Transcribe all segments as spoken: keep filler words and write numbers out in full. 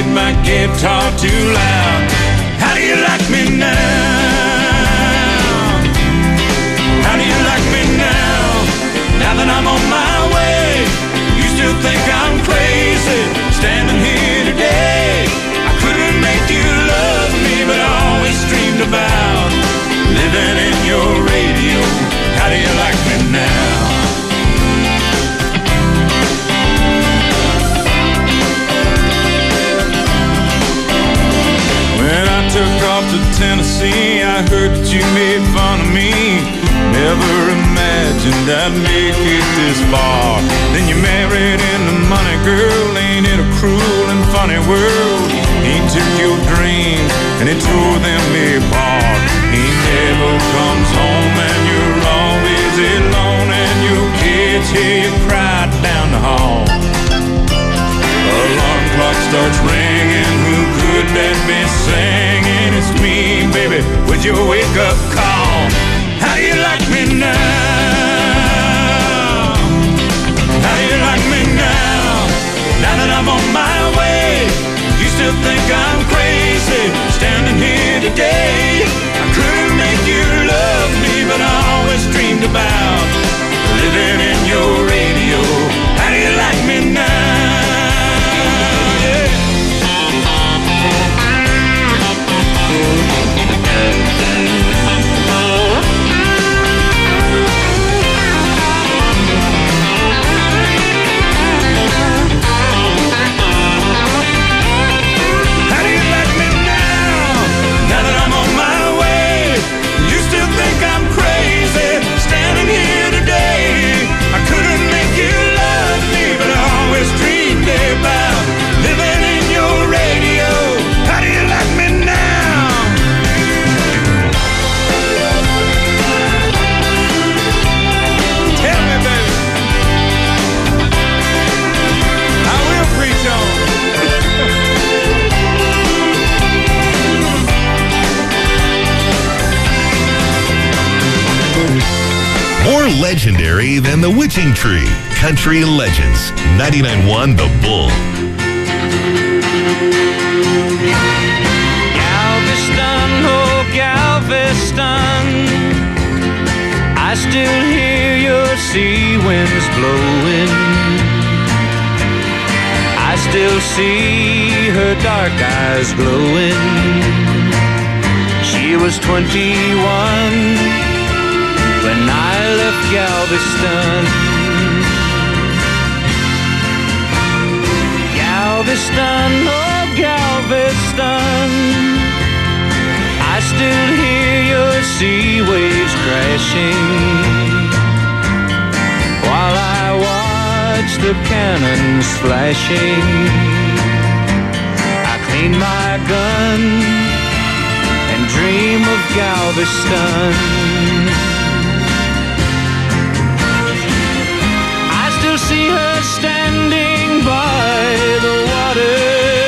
played my guitar too loud. How do you like me now? How do you like me now? Now that I'm on my way, you still think I'm crazy, standing here today. I couldn't make you love me, but I always dreamed about living in your radio. How do you like me now? When I took off to Tennessee, I heard that you made fun of me. Never imagined I'd make it this far. Then you married into money, girl. Ain't it a cruel and funny world? He took your dreams and he tore them apart. He never comes home and you're always alone, and your kids hear you cry down the hall. Alarm clock starts ringing, who could that be singing? It's me, baby, with your wake-up call. How do you like me now? How do you like me now? Now that I'm on my way, you still think I'm crazy, standing here today. I couldn't make you love me, but I always dreamed about living in your radio. How do you like me now? More legendary than the Witching Tree. Country Legends. ninety-nine point one The Bull. Galveston, oh Galveston, I still hear your sea winds blowing. I still see her dark eyes glowing. She was twenty-one when I left Galveston. Galveston, oh Galveston, I still hear your sea waves crashing, while I watch the cannons flashing. I clean my gun and dream of Galveston. See her standing by the water,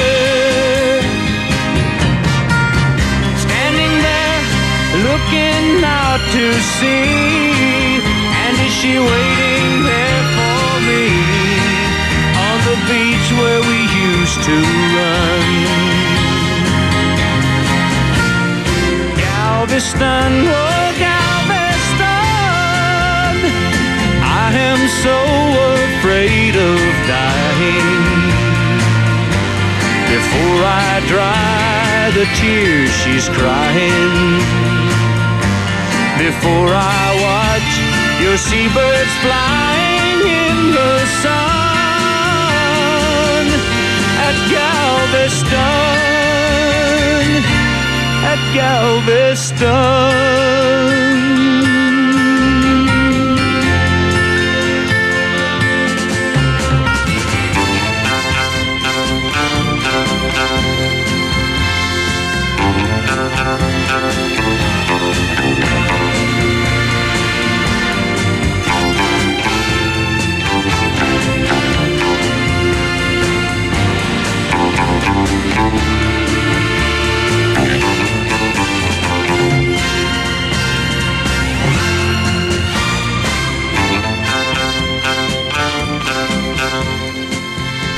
standing there looking out to sea. And is she waiting there for me on the beach where we used to run? Galveston, oh Galveston, I am so afraid of dying before I dry the tears she's crying, before I watch your seabirds flying in the sun. At Galveston, at Galveston.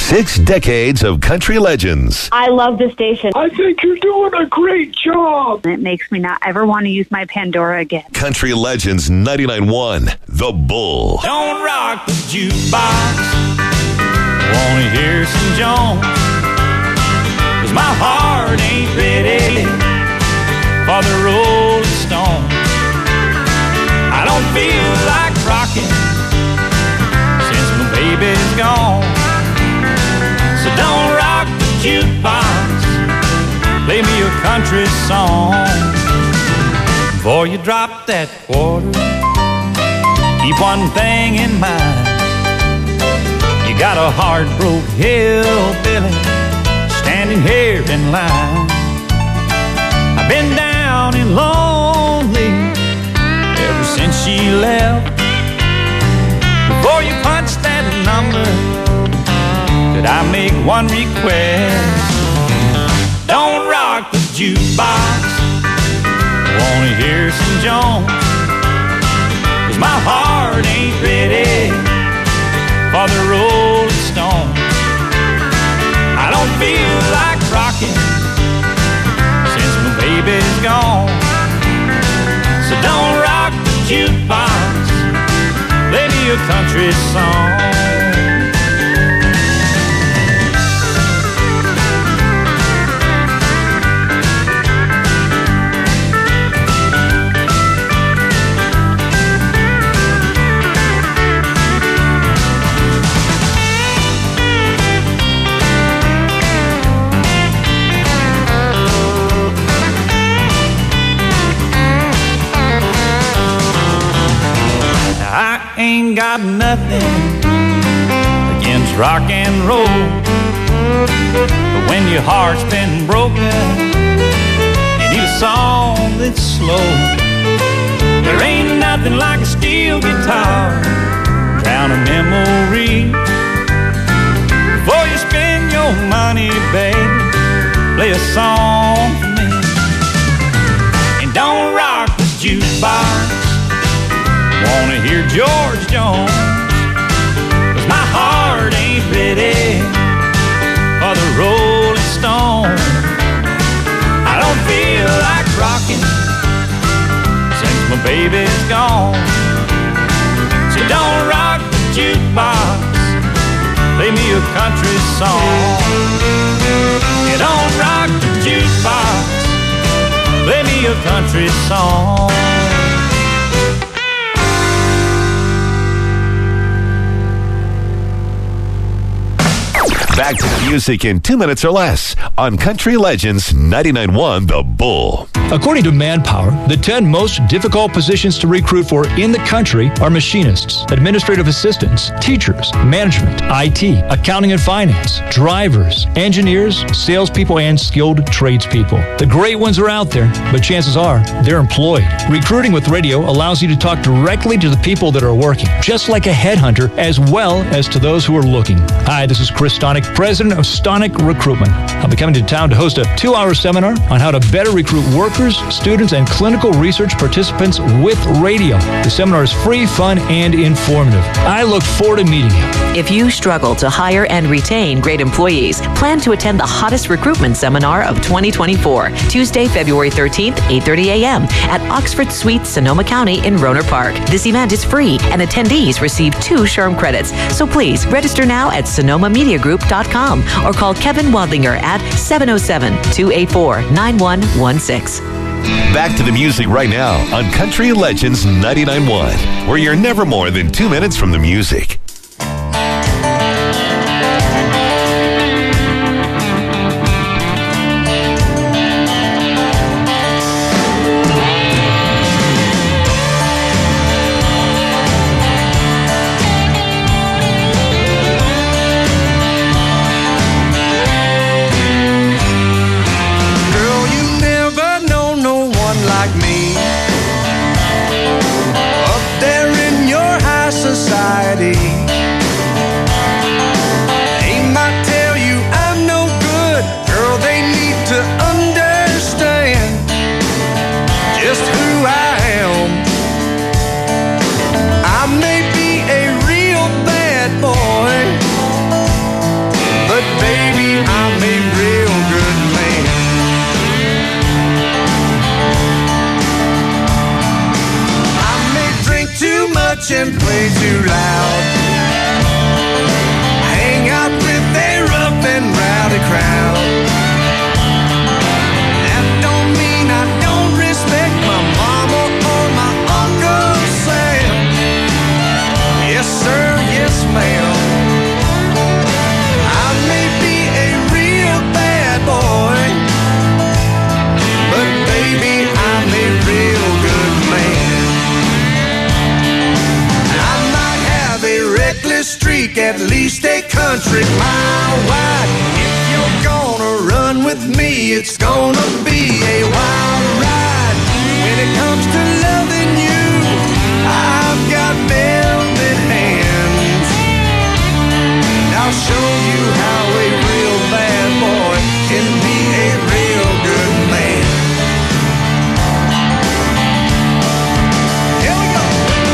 Six decades of country legends. I love the station. I think you're doing a great job. It makes me not ever want to use my Pandora again. Country Legends ninety-nine point one, The Bull. Don't rock the jukebox. Wanna hear some Jones? 'Cause my heart ain't ready for the Rolling Stone. I don't feel like rocking since my baby's gone. So don't rock the jukebox. Play me a country song. Before you drop that quarter, keep one thing in mind. You got a heart-broke hillbilly standing here in line. I've been down and lonely ever since she left. Before you punch that number, could I make one request? Don't rock the jukebox. Wanna hear some Jones? 'Cause my heart ain't ready for the Rolling Stone. I don't feel like rocking since my baby's gone. So don't rock the jukebox. Play me a country song. I ain't got nothing against rock and roll, but when your heart's been broken, you need a song that's slow. There ain't nothing like a steel guitar, drown a memory. Before you spend your money, baby, play a song for me. And don't rock the jukebox. Wanna hear George Jones? 'Cause my heart ain't ready for the Rolling Stone. I don't feel like rocking since my baby's gone. So don't rock the jukebox. Play me a country song. You don't rock the jukebox. Play me a country song. Back to the music in two minutes or less on Country Legends ninety-nine point one, The Bull. According to Manpower, the ten most difficult positions to recruit for in the country are machinists, administrative assistants, teachers, management, I T, accounting and finance, drivers, engineers, salespeople, and skilled tradespeople. The great ones are out there, but chances are they're employed. Recruiting with radio allows you to talk directly to the people that are working, just like a headhunter, as well as to those who are looking. Hi, this is Chris Stonick, president of Stonick Recruitment. I'll be coming to town to host a two-hour seminar on how to better recruit workers, students, and clinical research participants with radio. The seminar is free, fun, and informative. I look forward to meeting you. If you struggle to hire and retain great employees, plan to attend the hottest recruitment seminar of twenty twenty-four, Tuesday, February thirteenth, eight thirty a.m. at Oxford Suites, Sonoma County in Rohnert Park. This event is free, and attendees receive two SHRM credits. So please register now at sonoma media group dot com or call Kevin Wadlinger at seven oh seven, two eight four, nine one one six. Back to the music right now on Country Legends ninety-nine point one, where you're never more than two minutes from the music. Like me, up there in your high society. make at least a country mile wide. If you're gonna run with me, it's gonna be a wild ride. When it comes to loving you, I've got velvet hands. And I'll show you how a real bad boy can be a real good man. Here we go.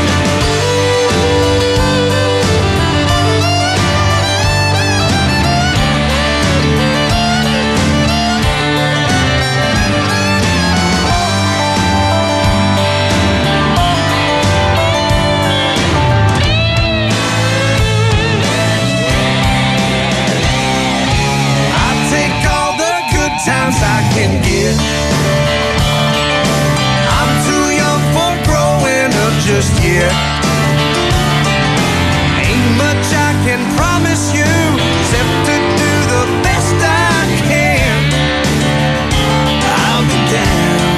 Times I can get. I'm too young for growing up just yet. Ain't much I can promise you except to do the best I can. I'll be down.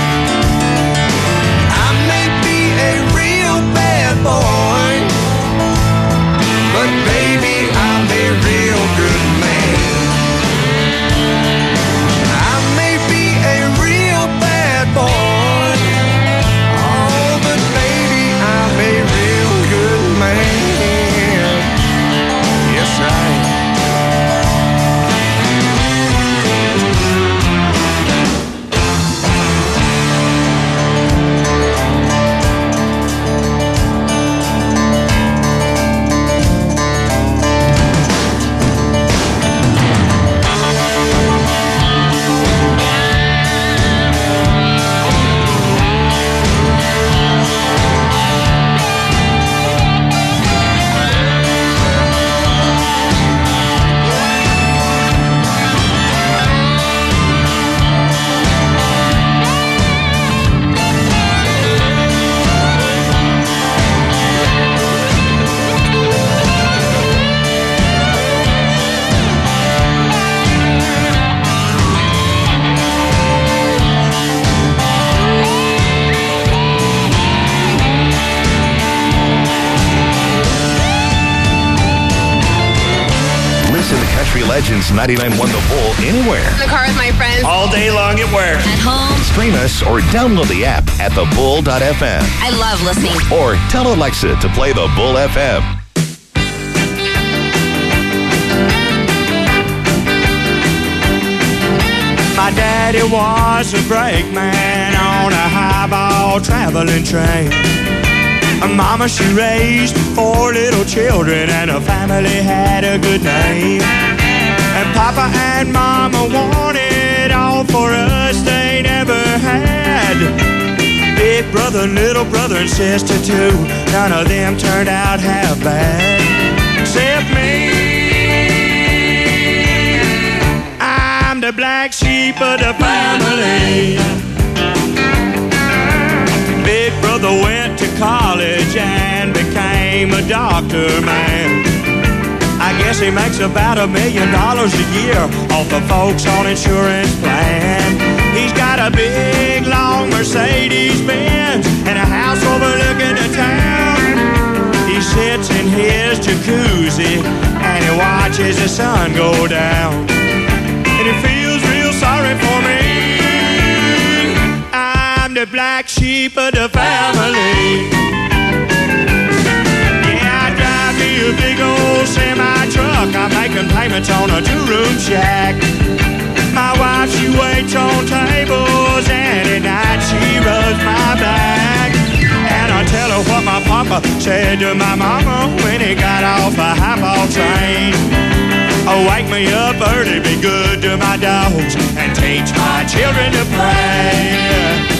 I may be a real bad boy, but baby, I'm a real good man. Boy, oh, but baby, I'm a real good man. Yes, I am. Legends ninety-nine point one The Bull anywhere. In the car with my friends. All day long at work. At home. Stream us or download the app at the bull dot f m. I love listening. Or tell Alexa to play The Bull F M. My daddy was a brakeman on a highball traveling train. Mama, she raised four little children and her family had a good name. And Papa and Mama wanted all for us they never had. Big brother, little brother, and sister too, none of them turned out half bad. Except me, I'm the black sheep of the family. Big brother went to college and became a doctor, man. I guess he makes about a million dollars a year off of folks on insurance plan. He's got a big, long Mercedes Benz and a house overlooking the town. He sits in his jacuzzi and he watches the sun go down. And he feels real sorry for me. I'm the black sheep of the family. Yeah, I drive me a big old semi-truck. I'm making payments on a two-room shack. My wife, she waits on tables, and at night she rubs my back. And I tell her what my papa said to my mama when he got off a highball train. Oh, wake me up early, be good to my dogs, and teach my children to pray.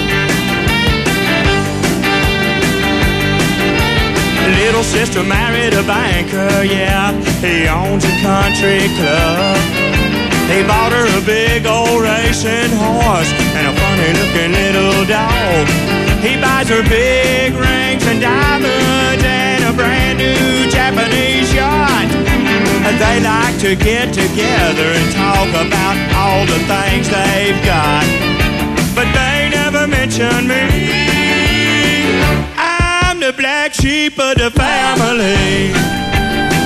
Little sister married a banker, yeah, he owns a country club. He bought her a big old racing horse and a funny-looking little dog. He buys her big rings and diamonds and a brand-new Japanese yacht. And they like to get together and talk about all the things they've got. But they never mention me. I'm the black sheep of the family.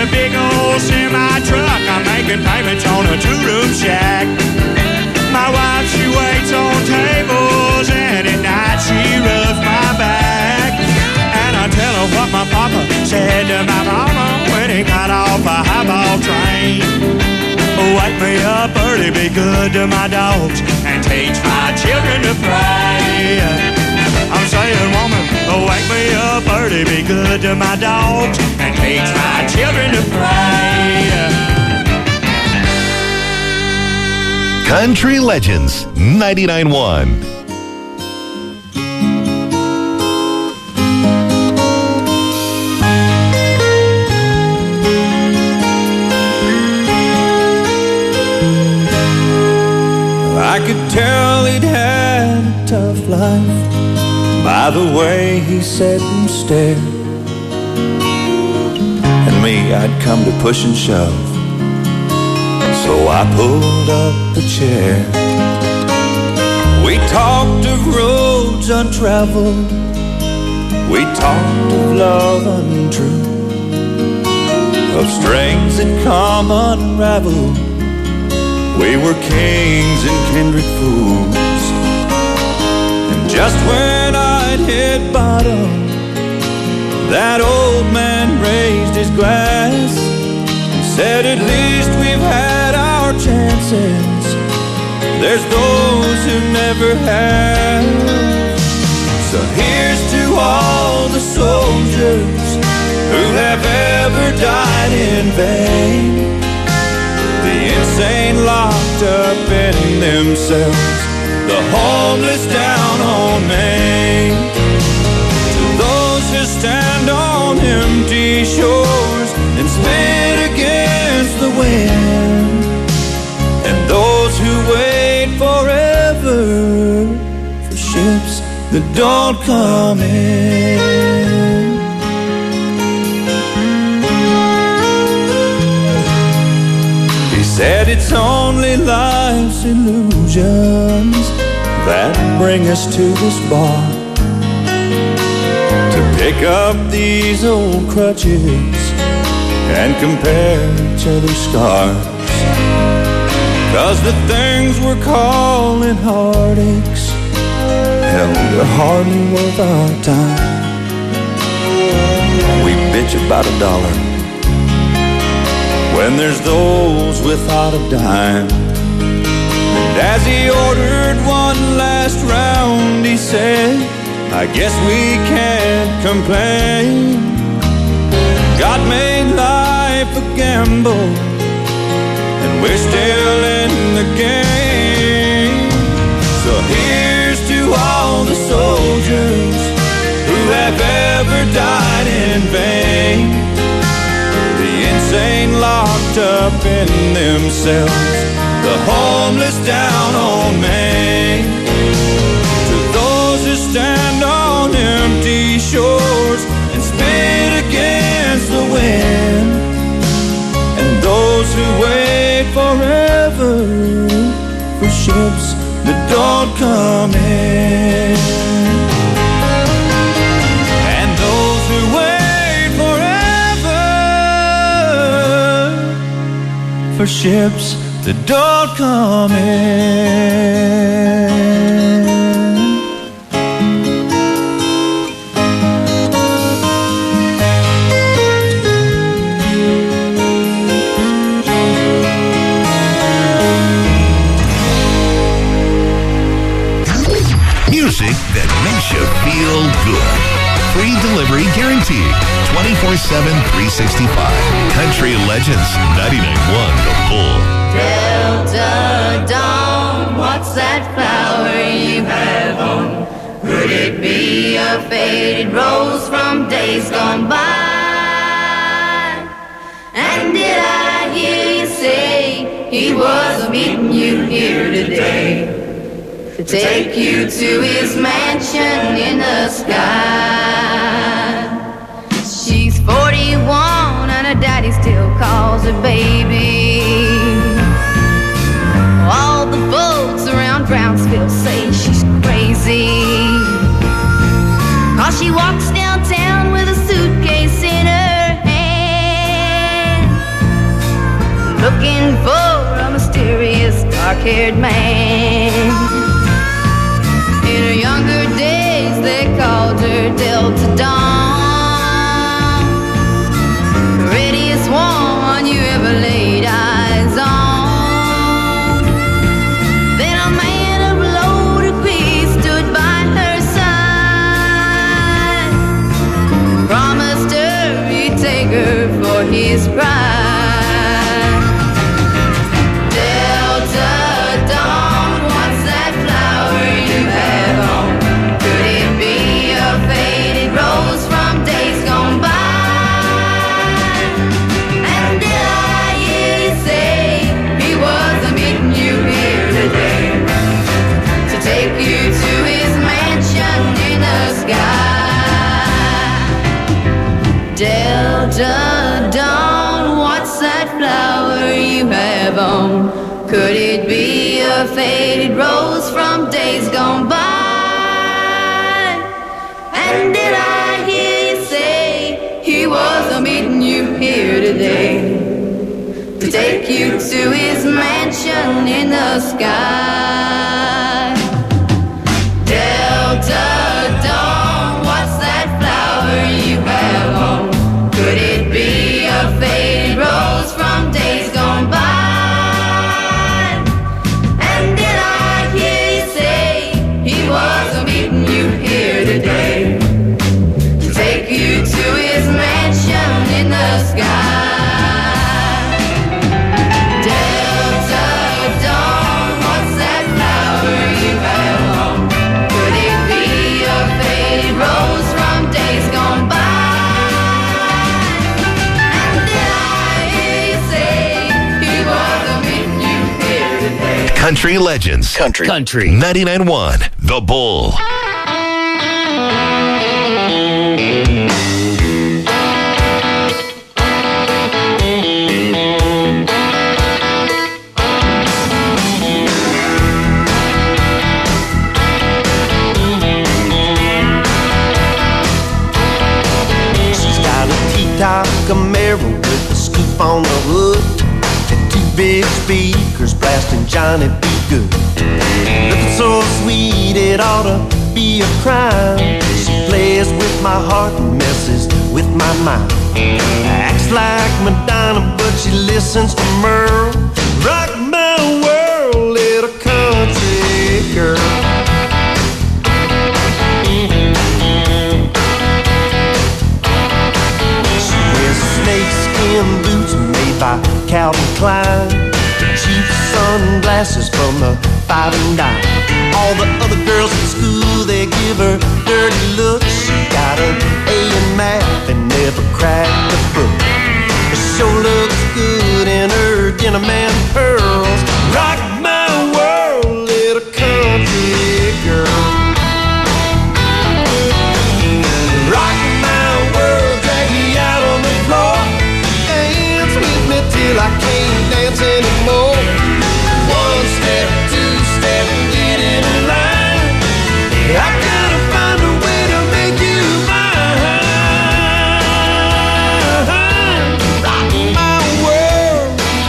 a big old semi-truck. I'm making payments on a two-room shack. My wife, she waits on tables, and at night she rubs my back. And I tell her what my papa said to my mama when he got off a highball train. Wake me up early, be good to my dogs, and teach my children to pray. I'm saying, woman, wake me up early, be good to my dogs, and teach my children to pray. Country Legends ninety-nine point one. I could tell he'd had a tough life by the way he sat and stared. And me, I'd come to push and shove, so I pulled up a chair. We talked of roads untraveled, we talked of love untrue, of strings that come unraveled. We were kings and kindred fools. And just when I'd hit bottom, that old man raised his glass and said, at least we've had our chances. There's those who never have. So here's to all the soldiers who have ever died in vain, the insane locked up in themselves, the homeless down on Main. To those who stand on empty shores and spit against the wind, and those who wait forever for ships that don't come in. Said it's only life's illusions that bring us to this bar, to pick up these old crutches and compare each other's scars. Cause the things we're calling heartaches, hell, they're hardly worth our time. We bitch about a dollar when there's those without a dime. And as he ordered one last round, he said, I guess we can't complain. God made life a gamble, and we're still in the game. So here's to all the soldiers who have ever died in vain, insane locked up in themselves, the homeless down on Main. To those who stand on empty shores and spit against the wind, and those who wait forever for ships that don't come in, and those who wait for ships that don't come in. Music that makes you feel good. Free delivery guaranteed. twenty-four seven, three sixty-five. Country Legends ninety-nine point one The Bull. Delta Dawn, what's that flower you have on? Could it be a faded rose from days gone by? And did I hear you say he was meeting you here today to take you to his mansion in the sky? She's forty-one and her daddy still calls her baby. All the folks around Brownsville say she's crazy, 'cause she walks downtown with a suitcase in her hand. looking for a mysterious dark-haired man. In her younger days, they called her Delta Dawn, the readiest one you ever laid eyes on. Then a man of loaded piece stood by her side, promised her he'd take her for his bride. Delta Dawn, what's that flower you have on? Could it be a faded rose from days gone by? And did I hear you say he was meeting you here today to take you to his mansion in the sky? Delta Dawn, what's that flower you have on? Could it be a faded rose from days gone by? And did I hear you say he was meeting you here today to take you to his mansion in the sky? Delta Dawn, what's that flower you have on? Could it be a faded rose from days gone by? And did I hear you say he was meeting you here today to take you to his mansion in the sky? Delta Dawn, what's that flower you have on? Could it be a faded rose from days gone by? And did I hear you say he was meeting you here today? Country Legends. Country. Country. ninety-nine point one The Bull. She's got a T-top Camaro with a scoop on the hood and two big speakers blasting Johnny B. Good. Looking so sweet it ought to be a crime. She plays with my heart and messes with my mind. Acts like Madonna but she listens to Merle. Rock my world, little country girl. She wears snakeskin boots made by Calvin Klein, cheap sunglasses from the five and dime. All the other girls in school, they give her dirty looks. She got an A in math and never cracked a book. She sure looks good in her denim and pearls. Rock my world, little country girl. Rock my world, drag me out on the floor. Dance with me till I can't dance anymore. One step, two step, get in line. I gotta find a way to make you mine. Rock my world.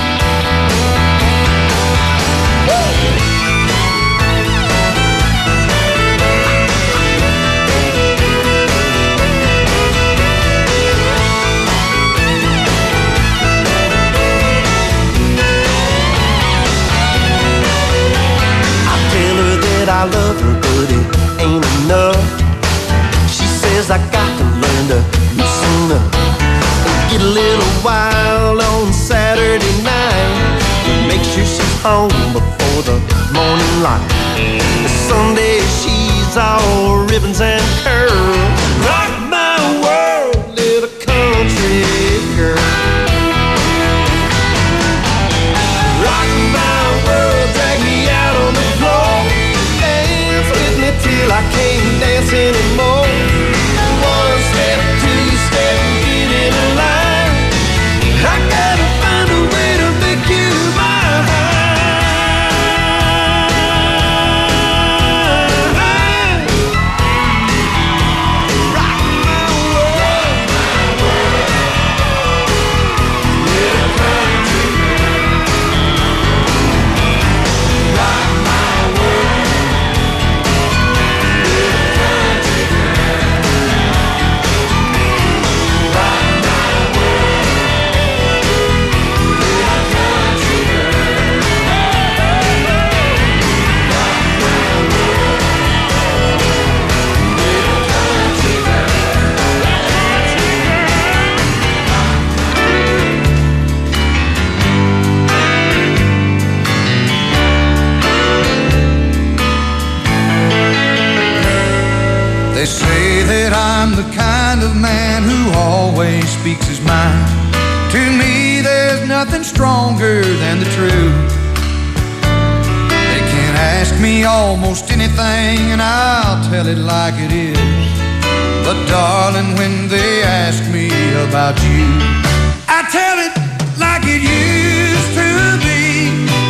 I love her, but it ain't enough. She says I got to learn to loosen up and get a little wild on Saturday night. Make sure she's home before the morning light. Sunday she's all ribbons and curls. Rock my world, little country girl. Rock my world, drag me out on the floor. Till I can't dance anymore. One step, two step, get in a line. I gotta find a way to make you mine. speaks his mind. To me, there's nothing stronger than the truth. They can ask me almost anything, and I'll tell it like it is. But darling, when they ask me about you, I tell it like it used to be.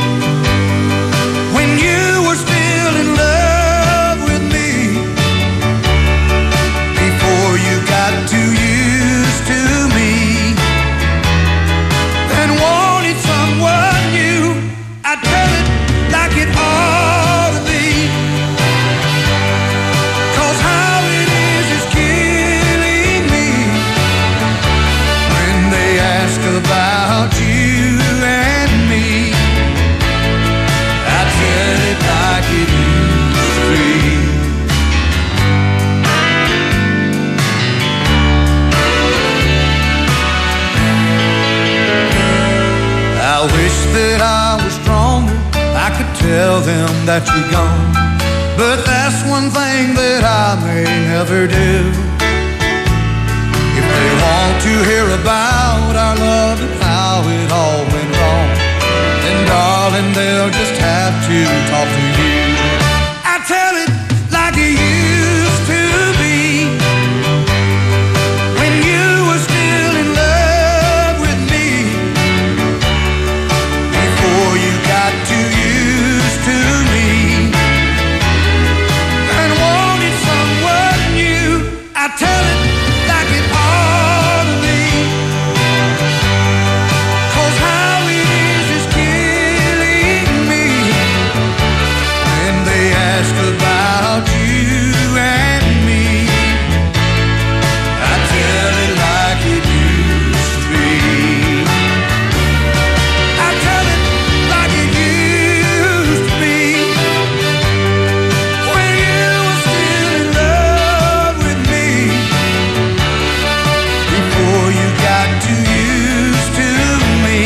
When you were still in love with me, before you got too used to me and wanted someone new, I tell it like it ought to be. 'Cause how it is is killing me when they ask about you and me. I tell it like it used to be. I wish that I was stronger, I could tell them that you're gone. But that's one thing that I may never do. If they want to hear about our love and how it all went wrong, then darling, they'll just have to talk to you. I tell it like it used to be. When you were still in love with me, before you got too used to me and wanted someone new, I tell it like it ought to be. 'Cause how it is is killing me when they ask about you and me. I tell it like it used to be. I tell it like it used to be. When you were still in love with me, before you got too used to me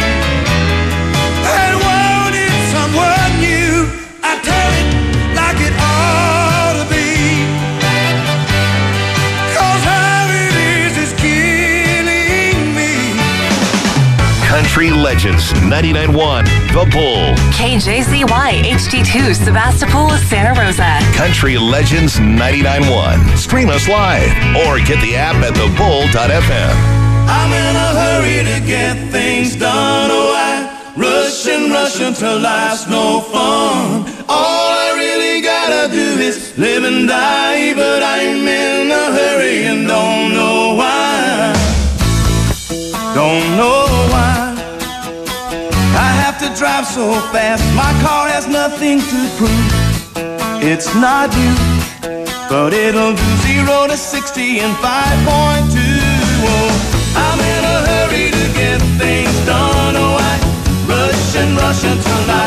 and wanted someone new, I tell it like it ought to be. 'Cause how it is is killing me. Country Legends ninety-nine point one, The Bull. K J Z Y H D two, Sebastopol, Santa Rosa. Country Legends ninety-nine point one. Stream us live or get the app at the bull dot f m. I'm in a hurry to get things done. Oh, I rush and rush until life's no fun. All I really gotta do is live and die, but I'm in a hurry and don't know why. Don't know why. I have to drive so fast, my car has nothing to prove. It's not new, but it'll do zero to sixty in five point two. Oh, I'm in a hurry to get things done. Oh, I rush and rush until I